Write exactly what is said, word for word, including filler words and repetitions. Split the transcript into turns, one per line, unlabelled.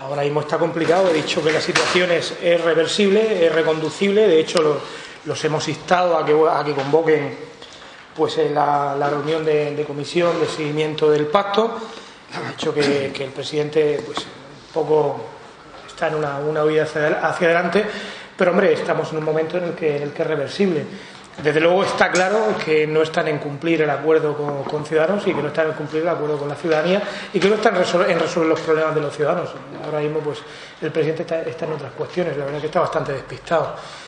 Ahora mismo está complicado, he dicho que la situación es, es reversible, es reconducible, de hecho lo, los hemos instado a que, a que convoquen pues, la, la reunión de, de comisión de seguimiento del pacto. Ha dicho que, que el presidente pues, un poco está en una, una huida hacia, hacia adelante, pero hombre, estamos en un momento en el que, en el que es reversible. Desde luego está claro que no están en cumplir el acuerdo con, con Ciudadanos y que no están en cumplir el acuerdo con la ciudadanía y que no están resol en resolver los problemas de los ciudadanos. Ahora mismo pues el presidente está, está en otras cuestiones, la verdad es que está bastante despistado.